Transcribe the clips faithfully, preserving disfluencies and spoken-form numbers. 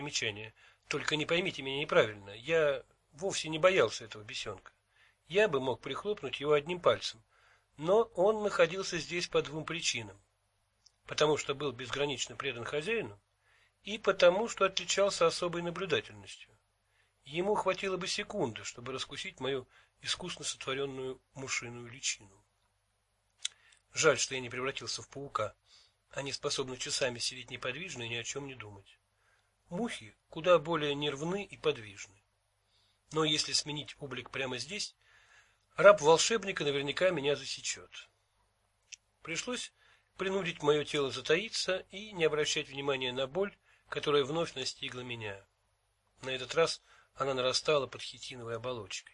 Примечание. Только не поймите меня неправильно. Я вовсе не боялся этого бесенка. Я бы мог прихлопнуть его одним пальцем. Но он находился здесь по двум причинам. Потому что был безгранично предан хозяину, и потому что отличался особой наблюдательностью. Ему хватило бы секунды, чтобы раскусить мою искусно сотворенную мышиную личину. Жаль, что я не превратился в паука. Они способны часами сидеть неподвижно и ни о чем не думать. Мухи куда более нервны и подвижны. Но если сменить облик прямо здесь, раб волшебника наверняка меня засечет. Пришлось принудить мое тело затаиться и не обращать внимания на боль, которая вновь настигла меня. На этот раз она нарастала под хитиновой оболочкой.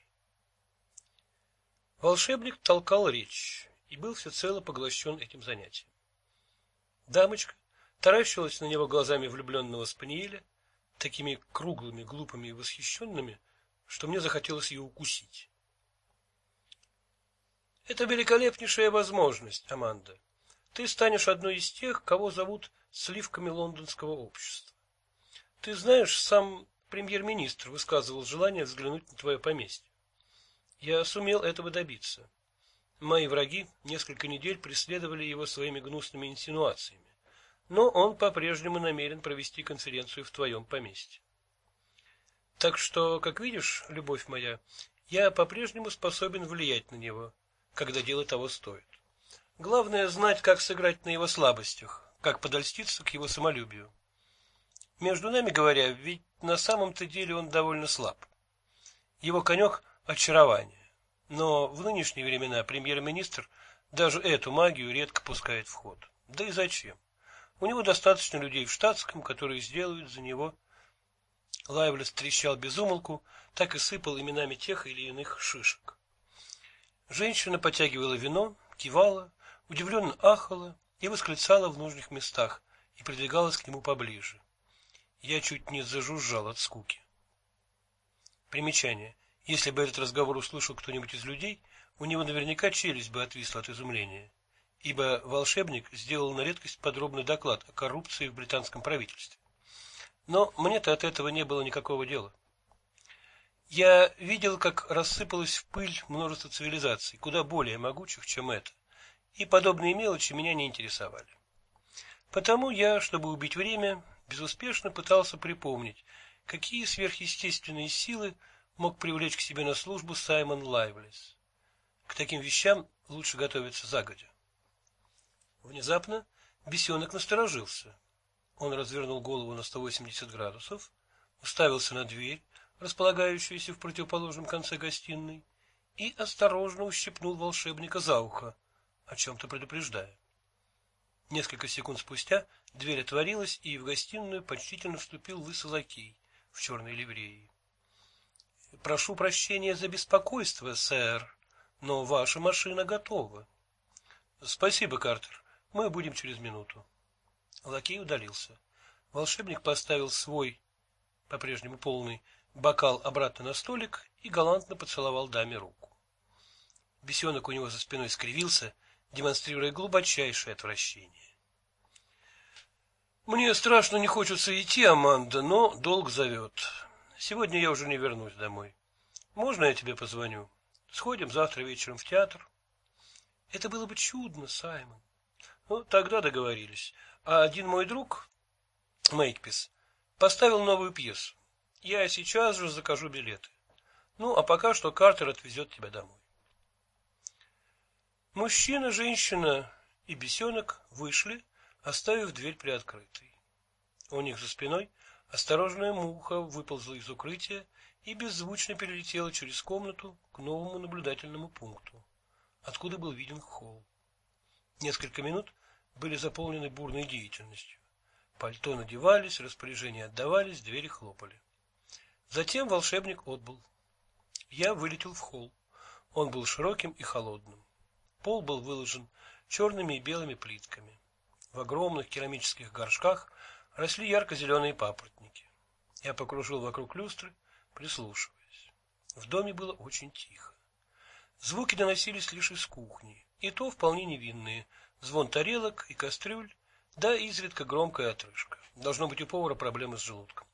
Волшебник толкал речь и был всецело поглощен этим занятием. Дамочка таращилась на него глазами влюбленного спаниеля, такими круглыми, глупыми и восхищенными, что мне захотелось ее укусить. Это великолепнейшая возможность, Аманда. Ты станешь одной из тех, кого зовут сливками лондонского общества. Ты знаешь, сам премьер-министр высказывал желание взглянуть на твое поместье. Я сумел этого добиться. Мои враги несколько недель преследовали его своими гнусными инсинуациями, но он по-прежнему намерен провести конференцию в твоем поместье. Так что, как видишь, любовь моя, я по-прежнему способен влиять на него, когда дело того стоит. Главное знать, как сыграть на его слабостях, как подольститься к его самолюбию. Между нами говоря, ведь на самом-то деле он довольно слаб. Его конек — очарование, но в нынешние времена премьер-министр даже эту магию редко пускает в ход. Да и зачем? У него достаточно людей в штатском, которые сделают за него. Лайвлес трещал без умолку, так и сыпал именами тех или иных шишек. Женщина потягивала вино, кивала, удивленно ахала и восклицала в нужных местах и придвигалась к нему поближе. Я чуть не зажужжал от скуки. Примечание. Если бы этот разговор услышал кто-нибудь из людей, у него наверняка челюсть бы отвисла от изумления, ибо волшебник сделал на редкость подробный доклад о коррупции в британском правительстве. Но мне-то от этого не было никакого дела. Я видел, как рассыпалось в пыль множество цивилизаций, куда более могучих, чем это, и подобные мелочи меня не интересовали. Потому я, чтобы убить время, безуспешно пытался припомнить, какие сверхъестественные силы мог привлечь к себе на службу Саймон Лайвлес. К таким вещам лучше готовиться загодя. Внезапно бесенок насторожился. Он развернул голову на сто восемьдесят градусов, уставился на дверь, располагающуюся в противоположном конце гостиной, и осторожно ущипнул волшебника за ухо, о чем-то предупреждая. Несколько секунд спустя дверь отворилась, и в гостиную почтительно вступил лысый лакей в черной ливреи. — Прошу прощения за беспокойство, сэр, но ваша машина готова. — Спасибо, Картер, мы будем через минуту. Лакей удалился. Волшебник поставил свой, по-прежнему полный, бокал обратно на столик и галантно поцеловал даме руку. Бесенок у него за спиной скривился, демонстрируя глубочайшее отвращение. — Мне страшно не хочется идти, Аманда, но долг зовет. Сегодня я уже не вернусь домой. Можно я тебе позвоню? Сходим завтра вечером в театр. Это было бы чудно, Саймон. Ну, тогда договорились. А один мой друг, Мейкпис, поставил новую пьесу. Я сейчас же закажу билеты. Ну, а пока что Картер отвезет тебя домой. Мужчина, женщина и бесенок вышли, оставив дверь приоткрытой. У них за спиной осторожная муха выползла из укрытия и беззвучно перелетела через комнату к новому наблюдательному пункту, откуда был виден холл. Несколько минут были заполнены бурной деятельностью. Пальто надевались, распоряжения отдавались, двери хлопали. Затем волшебник отбыл. Я вылетел в холл. Он был широким и холодным. Пол был выложен черными и белыми плитками. В огромных керамических горшках росли ярко-зеленые папоротники. Я покружил вокруг люстры, прислушиваясь. В доме было очень тихо. Звуки доносились лишь из кухни, и то вполне невинные: звон тарелок и кастрюль, да изредка громкая отрыжка. Должно быть, у повара проблемы с желудком.